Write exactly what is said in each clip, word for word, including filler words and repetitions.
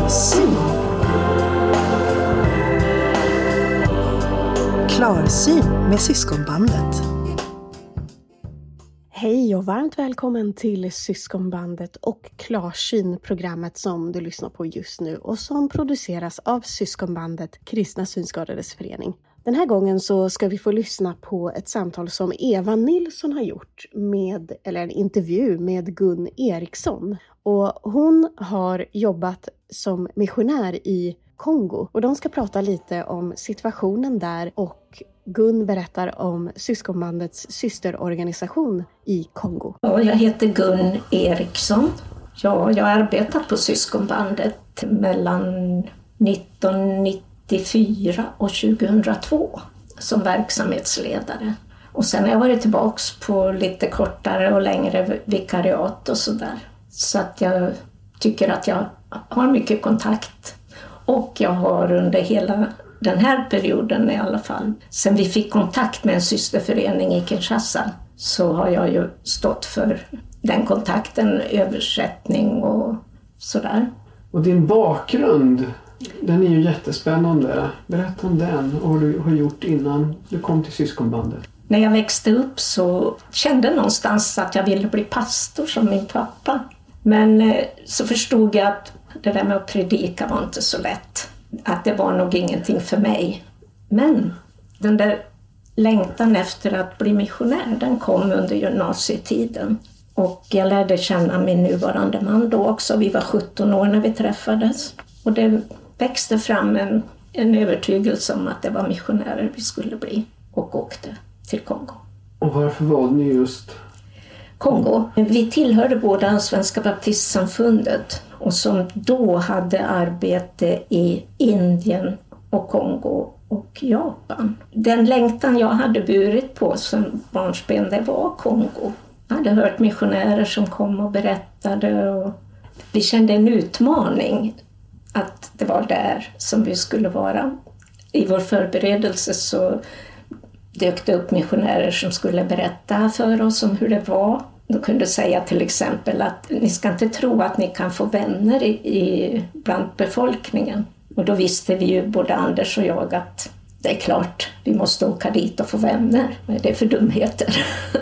Klarsyn. Klarsyn med Syskonbandet. Hej och varmt välkommen till Syskonbandet och Klarsyn, programmet som du lyssnar på just nu och som produceras av Syskonbandet Kristna Synskadades Förening. Den här gången så ska vi få lyssna på ett samtal som Eva Nilsson har gjort med, eller en intervju med Gun Eriksson. Och hon har jobbat som missionär i Kongo och de ska prata lite om situationen där, och Gun berättar om Syskonbandets systerorganisation i Kongo. Ja, jag heter Gun Eriksson. Ja, jag har arbetat på Syskonbandet mellan nittonhundranittiofyra och tjugohundratvå som verksamhetsledare. Och sen har jag varit tillbaks på lite kortare och längre vikariat och sådär. Så att jag tycker att jag har mycket kontakt. Och jag har under hela den här perioden i alla fall, sen vi fick kontakt med en systerförening i Kinshasa, så har jag ju stått för den kontakten, översättning och sådär. Och din bakgrund, den är ju jättespännande. Berätta om den och vad du har gjort innan du kom till Syskonbandet. När jag växte upp så kände jag någonstans att jag ville bli pastor som min pappa. Men så förstod jag att det där med att predika var inte så lätt. Att det var nog ingenting för mig. Men den där längtan efter att bli missionär, den kom under gymnasietiden. Och jag lärde känna min nuvarande man då också. Vi var sjutton år när vi träffades. Och det växte fram en, en övertygelse om att det var missionärer vi skulle bli. Och åkte till Kongo. Och varför valde ni just Kongo? Vi tillhörde båda Svenska baptistsamfundet. Och som då hade arbete i Indien och Kongo och Japan. Den längtan jag hade burit på som barnsben, det var Kongo. Jag hade hört missionärer som kom och berättade. Och vi kände en utmaning att det var där som vi skulle vara. I vår förberedelse så dök det upp missionärer som skulle berätta för oss om hur det var. De kunde säga till exempel att ni ska inte tro att ni kan få vänner i, i, bland befolkningen. Och då visste vi ju, både Anders och jag, att det är klart, vi måste åka dit och få vänner. Men det är för dumheter.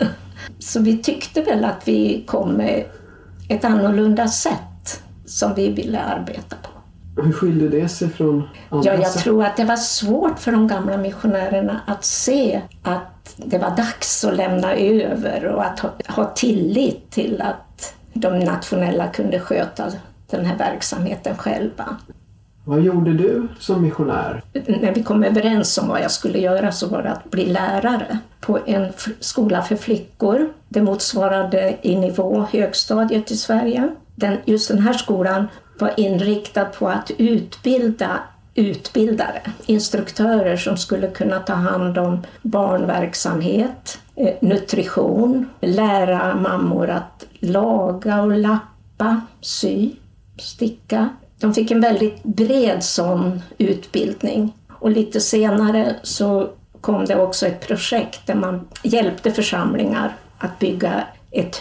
Så vi tyckte väl att vi kom med ett annorlunda sätt som vi ville arbeta på. Hur skilde det sig från andra Ja, jag sätt? tror att det var svårt för de gamla missionärerna att se att det var dags att lämna över och att ha, ha tillit till att de nationella kunde sköta den här verksamheten själva. Vad gjorde du som missionär? När vi kom överens om vad jag skulle göra så var det att bli lärare på en f- skola för flickor. Det motsvarade i nivå högstadiet i Sverige. Den, just den här skolan var inriktad på att utbilda utbildare, instruktörer som skulle kunna ta hand om barnverksamhet, eh, nutrition, lära mammor att laga och lappa, sy, sticka. De fick en väldigt bred sån utbildning. Och lite senare så kom det också ett projekt där man hjälpte församlingar att bygga ett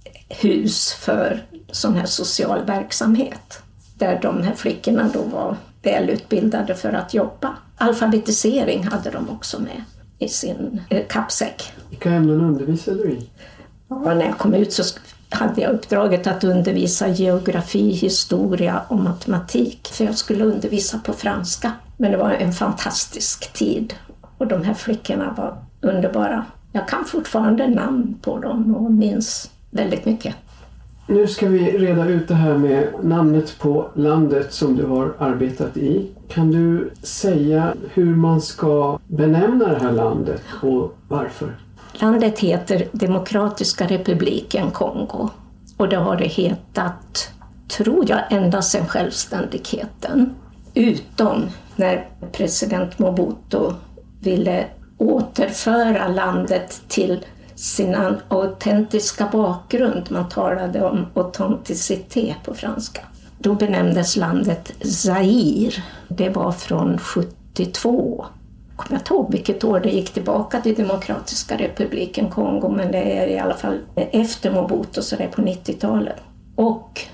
hus för sån här social verksamhet. Där de här flickorna då var välutbildade för att jobba. Alfabetisering hade de också med i sin eh, kappsäck. Vilka ämnen undervisade du i? Ja, när jag kom ut så hade jag uppdraget att undervisa geografi, historia och matematik. För jag skulle undervisa på franska. Men det var en fantastisk tid. Och de här flickorna var underbara. Jag kan fortfarande namn på dem och minns väldigt mycket. Nu ska vi reda ut det här med namnet på landet som du har arbetat i. Kan du säga hur man ska benämna det här landet och varför? Landet heter Demokratiska republiken Kongo. Och det har det hetat, tror jag, ända sedan självständigheten. Utom när president Mobutu ville återföra landet till sin autentiska bakgrund. Man talade om autenticitet på franska. Då benämndes landet Zaire. Det var från sjuttiotvå. Kommer jag inte ihåg vilket år det gick tillbaka till Demokratiska republiken Kongo, men det är i alla fall efter Mobutu, så det är på nittiotalet. Och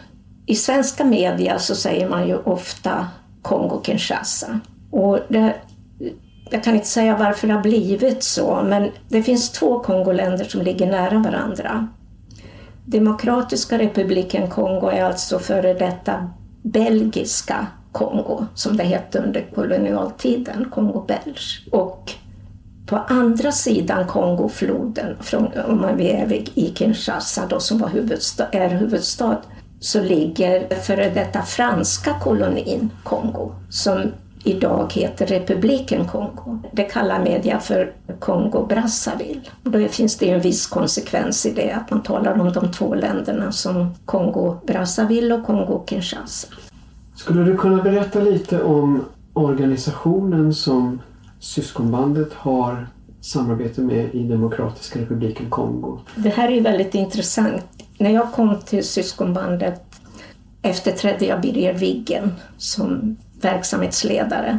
I svenska media så säger man ju ofta Kongo-Kinshasa. Och det, jag kan inte säga varför det har blivit så, men det finns två Kongoländer som ligger nära varandra. Demokratiska republiken Kongo är alltså före detta belgiska Kongo, som det hette under kolonialtiden, Kongo Belge. Och på andra sidan Kongofloden, från, om man är i Kinshasa då, som var huvudstad, är huvudstad, så ligger före detta franska kolonin Kongo, som idag heter republiken Kongo. Det kallar media för Kongo-Brazzaville. Då finns det en viss konsekvens i det, att man talar om de två länderna som Kongo-Brazzaville och Kongo-Kinshasa. Skulle du kunna berätta lite om organisationen som Syskonbandet har samarbete med i Demokratiska republiken Kongo? Det här är väldigt intressant. När jag kom till Syskonbandet efterträdde jag Birger Wiggen som verksamhetsledare.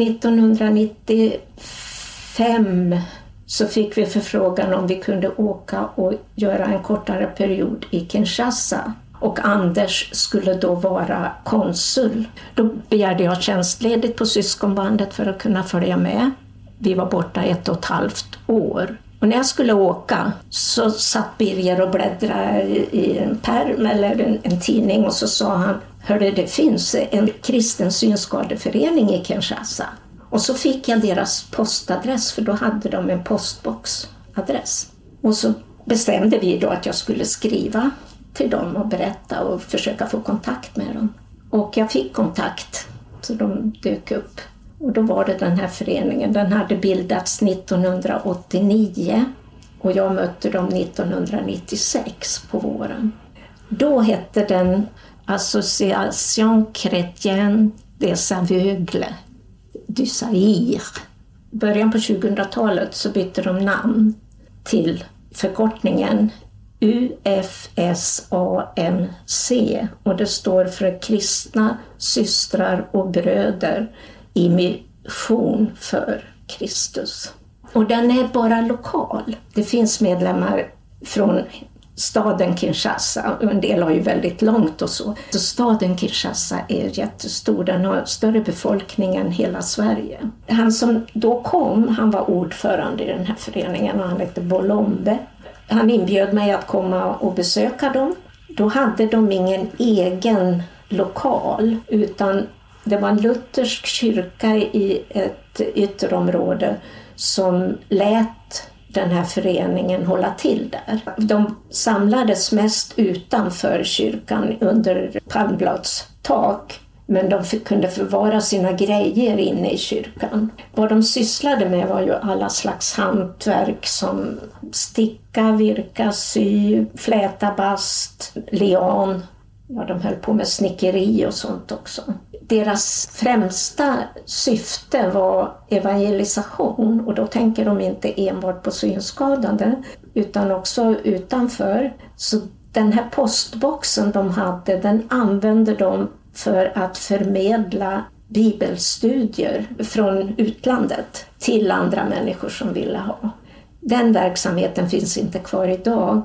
nittonhundranittiofem så fick vi förfrågan om vi kunde åka och göra en kortare period i Kinshasa. Och Anders skulle då vara konsul. Då begärde jag tjänstledigt på Syskonbandet för att kunna följa med. Vi var borta ett och ett halvt år. Och när jag skulle åka så satt Birger och bläddrade i en pärm eller en, en tidning och så sa han: hörde, det finns en kristen synskadeförening i Kinshasa. Och så fick jag deras postadress, för då hade de en postboxadress. Och så bestämde vi då att jag skulle skriva till dem och berätta och försöka få kontakt med dem. Och jag fick kontakt, så de dök upp. Och då var det den här föreningen. Den hade bildats nittonhundraåttionio och jag mötte dem nittonhundranittiosex på våren. Då hette den Association Chrétienne des Aveugles du Zaïre. I början på tjugohundratalet så bytte de namn till förkortningen U F S A N C, och det står för kristna systrar och bröder i mission för Kristus. Och den är bara lokal. Det finns medlemmar från staden Kinshasa, och en del har ju väldigt långt och så. Så staden Kinshasa är jättestor, den har större befolkning än hela Sverige. Han som då kom, han var ordförande i den här föreningen och han hette Bolombe. Han inbjöd mig att komma och besöka dem. Då hade de ingen egen lokal, utan det var en luthersk kyrka i ett ytterområde som lät den här föreningen hålla till där. De samlades mest utanför kyrkan under palmbladstak, men de fick, kunde förvara sina grejer inne i kyrkan. Vad de sysslade med var ju alla slags hantverk som sticka, virka, sy, fläta, bast, lian. Ja, de höll på med snickeri och sånt också. Deras främsta syfte var evangelisation, och då tänker de inte enbart på synskadade utan också utanför. Så den här postboxen de hade, den använde de för att förmedla bibelstudier från utlandet till andra människor som ville ha. Den verksamheten finns inte kvar idag,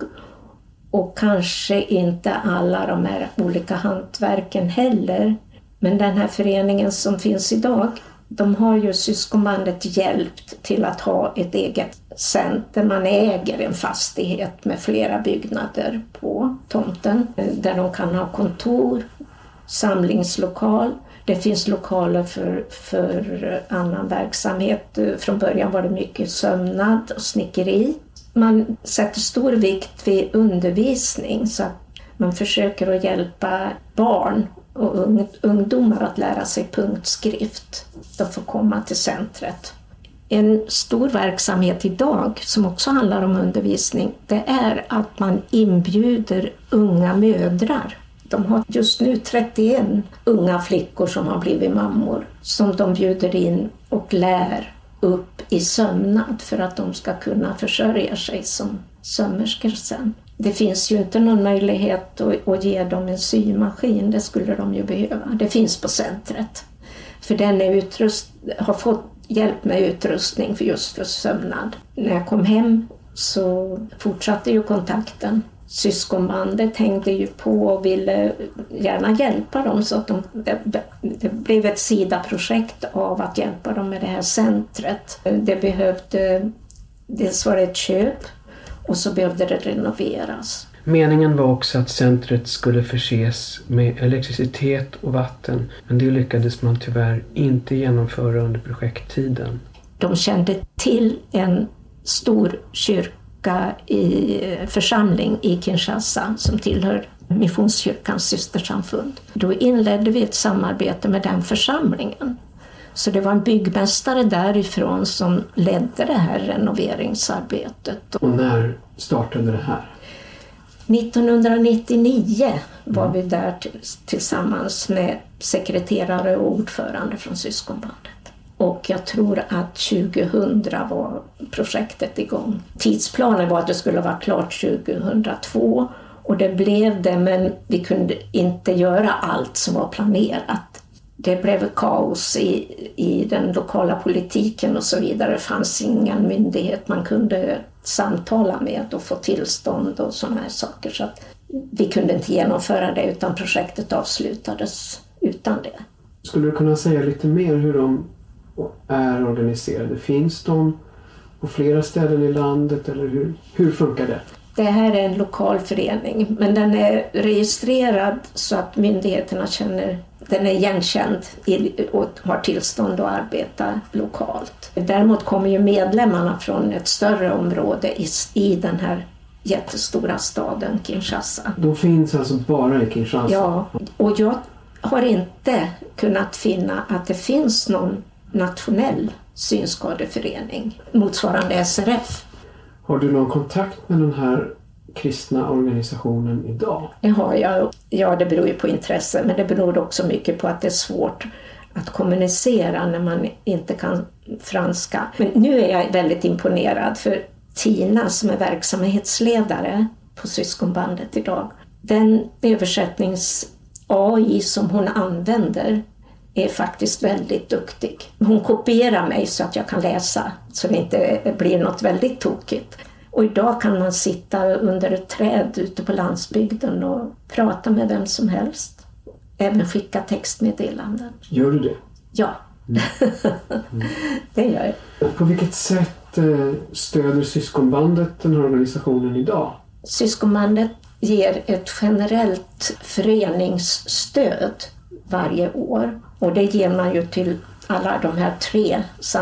och kanske inte alla de här olika hantverken heller. Men den här föreningen som finns idag, de har ju Syskonbandet hjälpt till att ha ett eget center. Man äger en fastighet med flera byggnader på tomten där de kan ha kontor, samlingslokal. Det finns lokaler för, för annan verksamhet. Från början var det mycket sömnad och snickeri. Man sätter stor vikt vid undervisning, så att man försöker att hjälpa barn och ungdomar att lära sig punktskrift. De får komma till centret. En stor verksamhet idag som också handlar om undervisning, det är att man inbjuder unga mödrar. De har just nu trettioen unga flickor som har blivit mammor, som de bjuder in och lär upp i sömnad för att de ska kunna försörja sig som sömmerskor sen. Det finns ju inte någon möjlighet att, att ge dem en symaskin, det skulle de ju behöva. Det finns på centret. För den är utrust, har fått hjälp med utrustning för just för sömnad. När jag kom hem så fortsatte ju kontakten. Syskonbandet hängde ju på och ville gärna hjälpa dem, så att de, det, det blev ett sidaprojekt av att hjälpa dem med det här centret. Det behövde, dels var det ett köp och så behövde det renoveras. Meningen var också att centret skulle förses med elektricitet och vatten, men det lyckades man tyvärr inte genomföra under projekttiden. De kände till en stor kyrka i församling i Kinshasa som tillhör Missionskyrkans systersamfund. Då inledde vi ett samarbete med den församlingen. Så det var en byggmästare därifrån som ledde det här renoveringsarbetet. Och när startade det här? nittonhundranittionio var vi där tillsammans med sekreterare och ordförande från Syskonbandet. Och jag tror att tjugohundra var projektet igång. Tidsplanen var att det skulle vara klart tjugohundratvå och det blev det, men vi kunde inte göra allt som var planerat. Det blev kaos i, i den lokala politiken och så vidare. Det fanns ingen myndighet man kunde samtala med och få tillstånd och sådana här saker. Så att vi kunde inte genomföra det, utan projektet avslutades utan det. Skulle du kunna säga lite mer hur de är organiserade? Finns de på flera ställen i landet eller hur, hur funkar det? Det här är en lokal förening, men den är registrerad så att myndigheterna känner den är igenkänd och har tillstånd att arbeta lokalt. Däremot kommer ju medlemmarna från ett större område i, i den här jättestora staden Kinshasa. De finns alltså bara i Kinshasa? Ja, och jag har inte kunnat finna att det finns någon nationell synskadeförening motsvarande S R F. Har du någon kontakt med den här kristna organisationen idag? Det har jag. Ja, det beror ju på intresse, men det beror också mycket på att det är svårt att kommunicera när man inte kan franska. Men nu är jag väldigt imponerad, för Tina som är verksamhetsledare på Syskonbandet idag, den översättnings-A I som hon använder är faktiskt väldigt duktig. Hon kopierar mig så att jag kan läsa, så det inte blir något väldigt tokigt. Och idag kan man sitta under ett träd ute på landsbygden och prata med vem som helst. Även skicka textmeddelanden. Gör du det? Ja, mm. Mm. Det gör jag. På vilket sätt stöder Syskonbandet den här organisationen idag? Syskonbandet ger ett generellt föreningsstöd varje år. Och det ger man ju till alla de här tre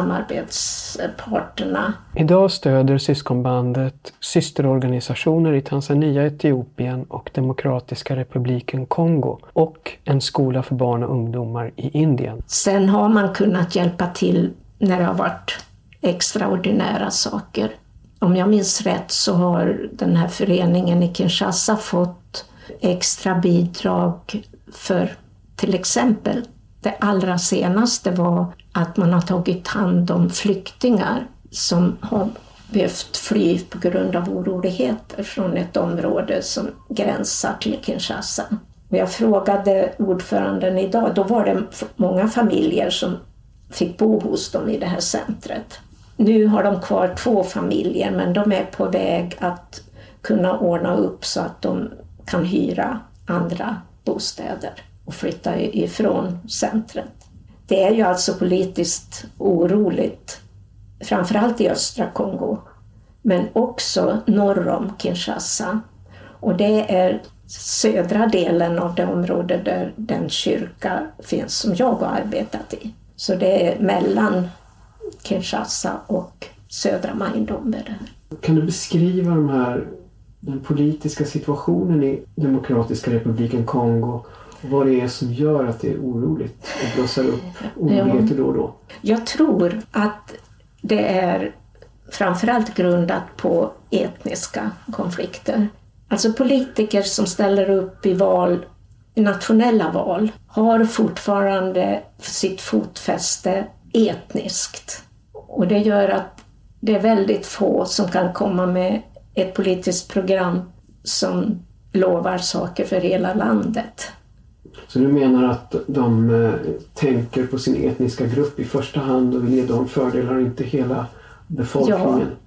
samarbetsparterna. Idag stöder Syskonbandet systerorganisationer i Tanzania, Etiopien och Demokratiska republiken Kongo och en skola för barn och ungdomar i Indien. Sen har man kunnat hjälpa till när det har varit extraordinära saker. Om jag minns rätt så har den här föreningen i Kinshasa fått extra bidrag för till exempel det allra senaste var att man har tagit hand om flyktingar som har behövt fly på grund av oroligheter från ett område som gränsar till Kinshasa. Och jag frågade ordföranden idag, då var det många familjer som fick bo hos dem i det här centret. Nu har de kvar två familjer, men de är på väg att kunna ordna upp så att de kan hyra andra bostäder och flytta ifrån centret. Det är ju alltså politiskt oroligt, framförallt i östra Kongo, men också norr om Kinshasa. Och det är södra delen av det område där den kyrka finns som jag har arbetat i. Så det är mellan Kinshasa och södra Maindombe. Kan du beskriva de här, den politiska situationen i Demokratiska republiken Kongo? Vad det är som gör att det är oroligt och blossar upp oroligheter då och då? Jag tror att det är framförallt grundat på etniska konflikter. Alltså politiker som ställer upp i val, i nationella val, har fortfarande sitt fotfäste etniskt. Och det gör att det är väldigt få som kan komma med ett politiskt program som lovar saker för hela landet. Så du menar att de eh, tänker på sin etniska grupp i första hand och vill ge dem fördelar och inte hela befolkningen?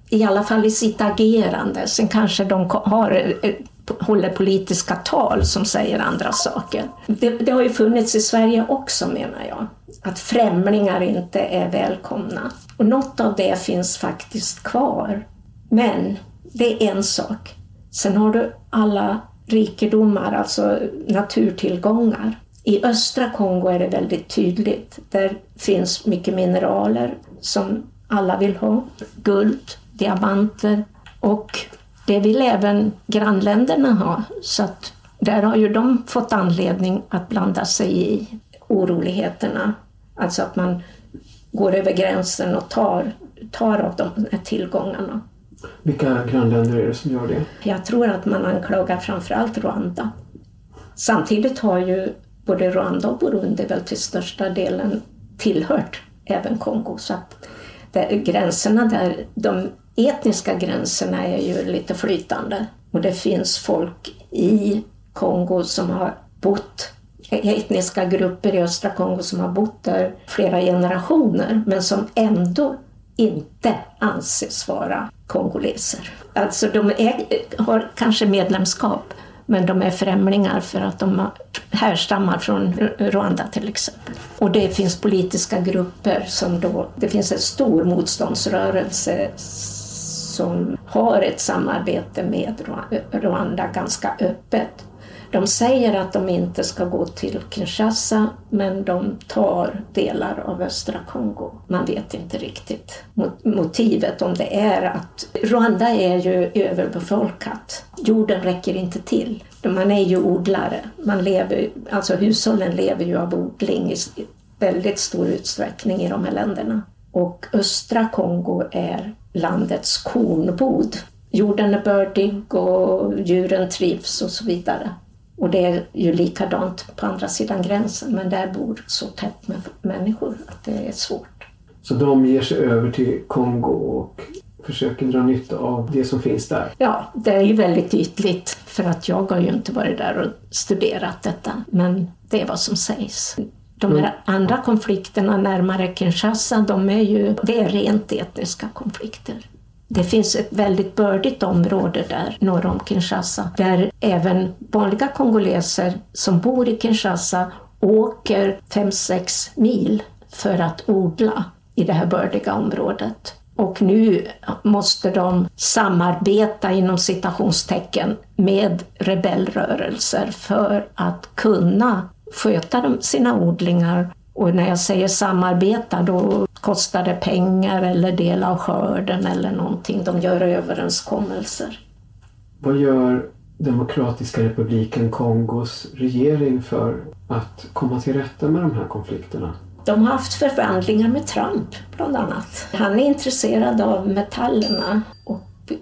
i alla fall i sitt agerande. Sen kanske de har, håller politiska tal som säger andra saker. Det, det har ju funnits i Sverige också, menar jag. Att främlingar inte är välkomna. Och något av det finns faktiskt kvar. Men det är en sak. Sen har du alla rikedomar, alltså naturtillgångar. I östra Kongo är det väldigt tydligt. Där finns mycket mineraler som alla vill ha. Guld, diamanter, och det vill även grannländerna ha. Så att där har ju de fått anledning att blanda sig i oroligheterna. Alltså att man går över gränsen och tar, tar av de här tillgångarna. Vilka grannländer är det som gör det? Jag tror att man anklagar framförallt Rwanda. Samtidigt har ju både Rwanda och Burundi väl till största delen tillhört även Kongo. Så att där, gränserna där, de etniska gränserna är ju lite flytande. Och det finns folk i Kongo som har bott, etniska grupper i östra Kongo som har bott där flera generationer, men som ändå inte anses vara kongoleser. Alltså de är, har kanske medlemskap, men de är främlingar för att de härstammar från Rwanda till exempel. Och det finns politiska grupper som då, det finns en stor motståndsrörelse som har ett samarbete med Rwanda ganska öppet. De säger att de inte ska gå till Kinshasa, men de tar delar av östra Kongo. Man vet inte riktigt motivet, om det är att Rwanda är ju överbefolkat. Jorden räcker inte till. Man är ju odlare. Man lever, alltså hushållen lever ju av odling i väldigt stor utsträckning i de här länderna. Och östra Kongo är landets kornbod. Jorden är bördig och djuren trivs och så vidare. Och det är ju likadant på andra sidan gränsen, men där bor så tätt med människor att det är svårt. Så de ger sig över till Kongo och försöker dra nytta av det som finns där? Ja, det är ju väldigt ytligt, för att jag har ju inte varit där och studerat detta, men det är vad som sägs. De här mm. andra konflikterna närmare Kinshasa, de är ju, det är rent etniska konflikter. Det finns ett väldigt bördigt område där norr om Kinshasa, där även vanliga kongoleser som bor i Kinshasa åker fem sex mil för att odla i det här bördiga området. Och nu måste de samarbeta inom citationstecken med rebellrörelser för att kunna sköta sina odlingar. Och när jag säger samarbeta, då kostar det pengar eller del av skörden eller någonting. De gör överenskommelser. Vad gör Demokratiska republiken Kongos regering för att komma till rätta med de här konflikterna? De har haft förhandlingar med Trump bland annat. Han är intresserad av metallerna och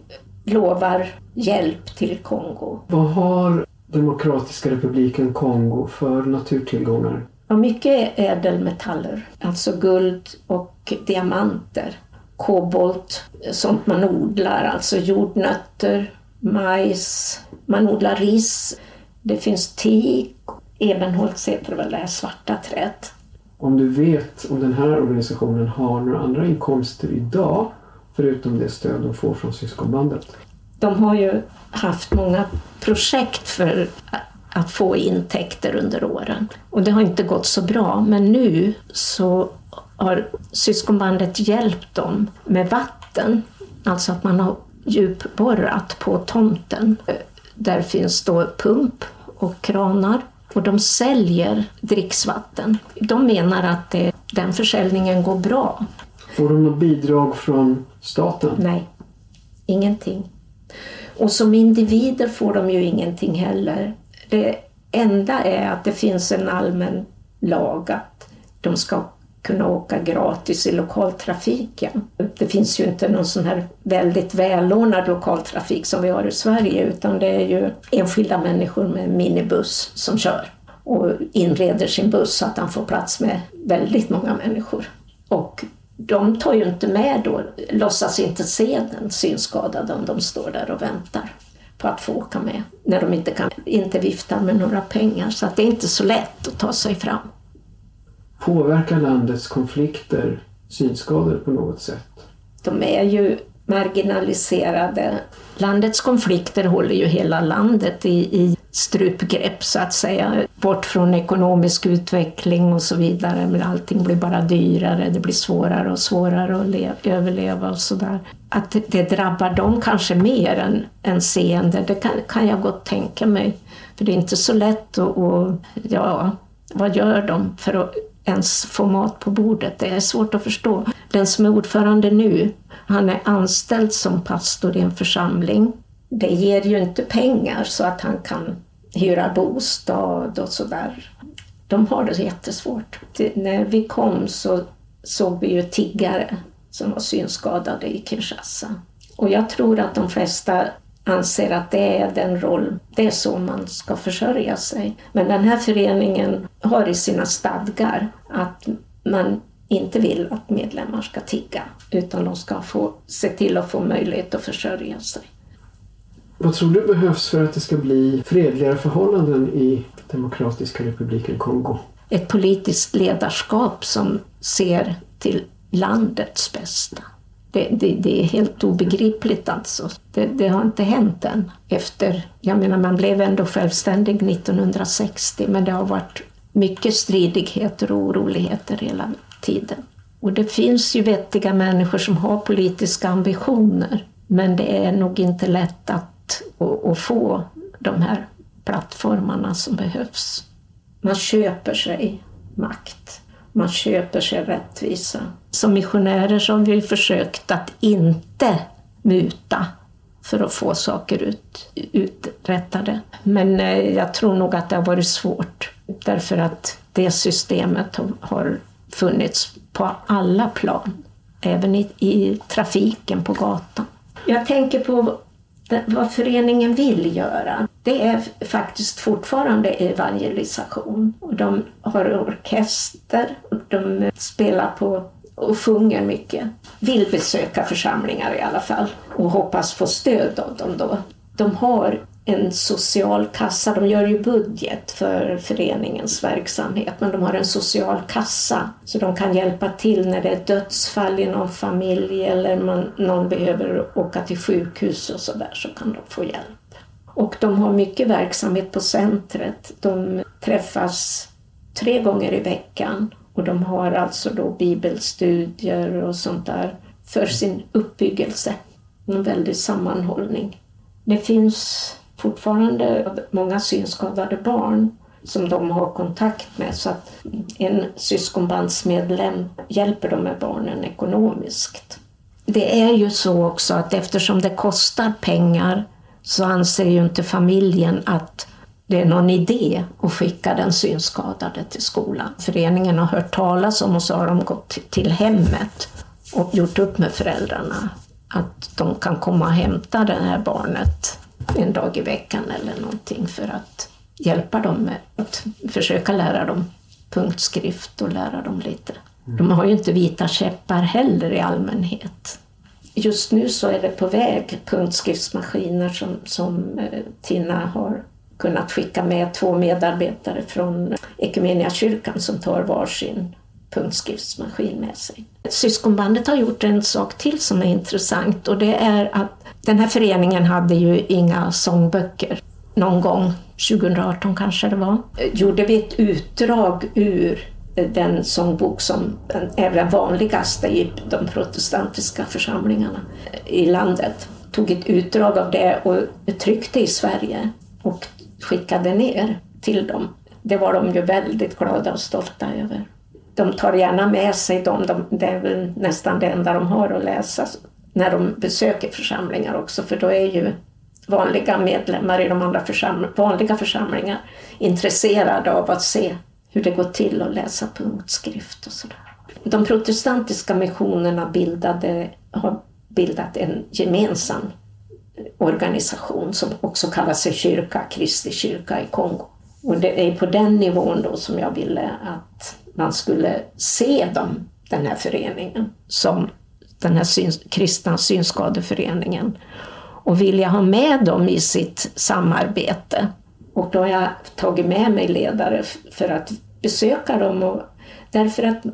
lovar hjälp till Kongo. Vad har Demokratiska republiken Kongo för naturtillgångar? Och mycket ädelmetaller, alltså guld och diamanter, kobolt, sånt man odlar, alltså jordnötter, majs, man odlar ris, det finns teak, ebenholts heter det väl, det svarta träd. Om du vet om den här organisationen har några andra inkomster idag, förutom det stöd de får från syskonbandet? De har ju haft många projekt för att få intäkter under åren. Och det har inte gått så bra. Men nu så har syskonbandet hjälpt dem med vatten. Alltså att man har djupborrat på tomten. Där finns då pump och kranar. Och de säljer dricksvatten. De menar att det, den försäljningen går bra. Får de något bidrag från staten? Nej, ingenting. Och som individer får de ju ingenting heller. Det enda är att det finns en allmän lag att de ska kunna åka gratis i lokaltrafiken. Det finns ju inte någon sån här väldigt välordnad lokaltrafik som vi har i Sverige, utan det är ju enskilda människor med minibuss som kör och inreder sin buss så att han får plats med väldigt många människor. Och de tar ju inte med då, låtsas inte se den synskadade om de står där och väntar på att få åka med, när de inte kan inte vifta med några pengar, så att det är inte så lätt att ta sig fram. Påverkar landets konflikter synskador på något sätt? De är ju marginaliserade. Landets konflikter håller ju hela landet i, i strupgrepp så att säga. Bort från ekonomisk utveckling och så vidare. Men allting blir bara dyrare, det blir svårare och svårare att le- överleva och sådär. Att det, det drabbar dem kanske mer än, än seende, det kan, kan jag gott tänka mig. För det är inte så lätt att, och, ja, vad gör de för att ens få mat på bordet? Det är svårt att förstå. Den som är ordförande nu, han är anställd som pastor i en församling. Det ger ju inte pengar så att han kan hyra bostad och sådär. De har det jättesvårt. Det, när vi kom så såg vi ju tiggare som var synskadade i Kinshasa. Och jag tror att de flesta anser att det är den roll, det är så man ska försörja sig. Men den här föreningen har i sina stadgar att man inte vill att medlemmar ska tigga, utan de ska få se till att få möjlighet att försörja sig. Vad tror du behövs för att det ska bli fredligare förhållanden i Demokratiska republiken Kongo? Ett politiskt ledarskap som ser till landets bästa. Det, det, det är helt obegripligt alltså. Det, det har inte hänt än. Efter, jag menar man blev ändå självständig nittonhundrasextio, men det har varit mycket stridigheter och oroligheter hela tiden. Och det finns ju vettiga människor som har politiska ambitioner, men det är nog inte lätt att, att, att få de här plattformarna som behövs. Man köper sig makt. Man köper sig rättvisa. Som missionärer så har vi försökt att inte muta för att få saker ut, uträttade. Men jag tror nog att det har varit svårt. Därför att det systemet har funnits på alla plan. Även i, i trafiken på gatan. Jag tänker på vad föreningen vill göra. Det är faktiskt fortfarande evangelisation. Och de har orkester, de spelar på och sjunger mycket. Vill besöka församlingar i alla fall och hoppas få stöd av dem då. De har en social kassa, de gör ju budget för föreningens verksamhet, men de har en social kassa så de kan hjälpa till när det är dödsfall i någon familj eller man, någon behöver åka till sjukhus och sådär, så kan de få hjälp. Och de har mycket verksamhet på centret. De träffas tre gånger i veckan och de har alltså då bibelstudier och sånt där för sin uppbyggelse. En väldig sammanhållning. Det finns fortfarande många synskadade barn som de har kontakt med, så att en syskonbandsmedlem hjälper dem med barnen ekonomiskt. Det är ju så också att eftersom det kostar pengar så anser ju inte familjen att det är någon idé att skicka den synskadade till skolan. Föreningen har hört talas om och så har de gått till hemmet och gjort upp med föräldrarna att de kan komma och hämta det här barnet en dag i veckan eller någonting för att hjälpa dem med att försöka lära dem punktskrift och lära dem lite. De har ju inte vita käppar heller i allmänhet. Just nu så är det på väg punktskriftsmaskiner som, som eh, Tina har kunnat skicka med två medarbetare från Ekumeniakyrkan som tar varsin punktskriftsmaskin med sig. Syskonbandet har gjort en sak till som är intressant, och det är att den här föreningen hade ju inga sångböcker. Någon gång, tjugoarton kanske det var, gjorde vi ett utdrag ur den sångbok som är den vanligaste i de protestantiska församlingarna i landet. Tog ett utdrag av det och tryckte i Sverige och skickade ner till dem. Det var de ju väldigt glada och stolta över. De tar gärna med sig dem, de, det är väl nästan det enda de har att läsa när de besöker församlingar också, för då är ju vanliga medlemmar i de andra försam- vanliga församlingar intresserade av att se hur det går till att läsa punktskrift och sådär. De protestantiska missionerna bildade, har bildat en gemensam organisation som också kallar sig kyrka, Kristi kyrka i Kongo. Och det är på den nivån då som jag ville att man skulle se dem, den här föreningen, som den här syns, kristna synskadeföreningen, och vilja ha med dem i sitt samarbete. Och då har jag tagit med mig ledare för att besöka dem, och därför att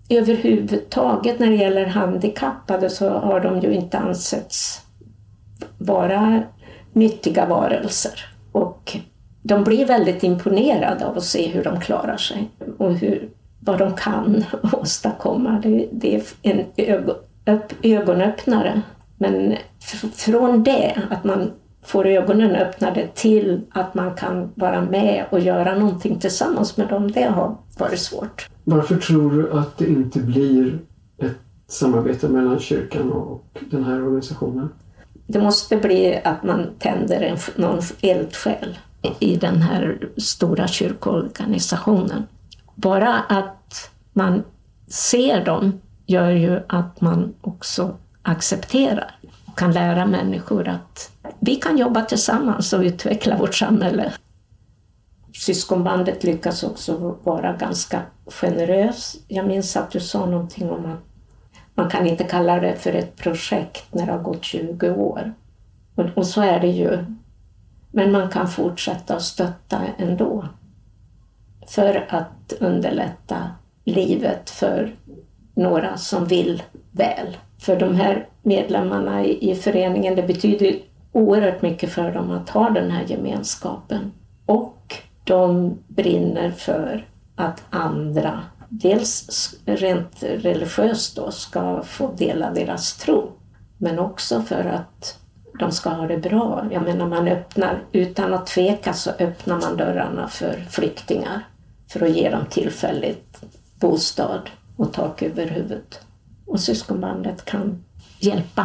överhuvudtaget när det gäller handikappade så har de ju inte ansetts vara nyttiga varelser. Och de blir väldigt imponerade av att se hur de klarar sig och hur, vad de kan åstadkomma. Det, det är en ögon, upp, ögonöppnare. Men från det, att man får ögonen öppnade till att man kan vara med och göra någonting tillsammans med dem, det har varit svårt. Varför tror du att det inte blir ett samarbete mellan kyrkan och den här organisationen? Det måste bli att man tänder en, någon eldsjäl i den här stora kyrkoorganisationen. Bara att man ser dem gör ju att man också accepterar och kan lära människor att vi kan jobba tillsammans och utveckla vårt samhälle. Syskonbandet lyckas också vara ganska generös. Jag minns att du sa någonting om att man kan inte kalla det för ett projekt när det har gått tjugo år. Och, och så är det ju. Men man kan fortsätta att stötta ändå. För att underlätta livet för några som vill väl. För de här medlemmarna i, i föreningen, det betyder oerhört mycket för dem att ha den här gemenskapen. Och de brinner för att andra, dels rent religiöst då, ska få dela deras tro. Men också för att de ska ha det bra. Jag menar, man öppnar, utan att tveka så öppnar man dörrarna för flyktingar. För att ge dem tillfälligt bostad och tak över huvudet. Och syskonbandet kan hjälpa.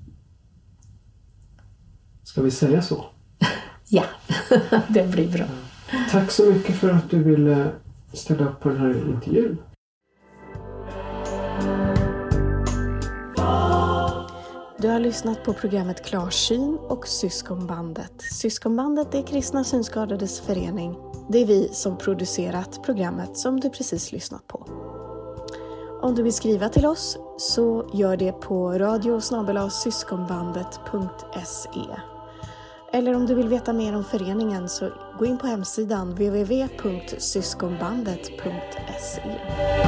Ska vi säga så? Ja, det blir bra. Tack så mycket för att du ville ställa upp på den här intervjun. Du har lyssnat på programmet Klarsyn och Syskonbandet. Syskonbandet är Kristna Synskadades förening. Det är vi som producerat programmet som du precis lyssnat på. Om du vill skriva till oss så gör det på radio snabel-a syskonbandet punkt se. Eller om du vill veta mer om föreningen så gå in på hemsidan w w w punkt syskonbandet punkt se.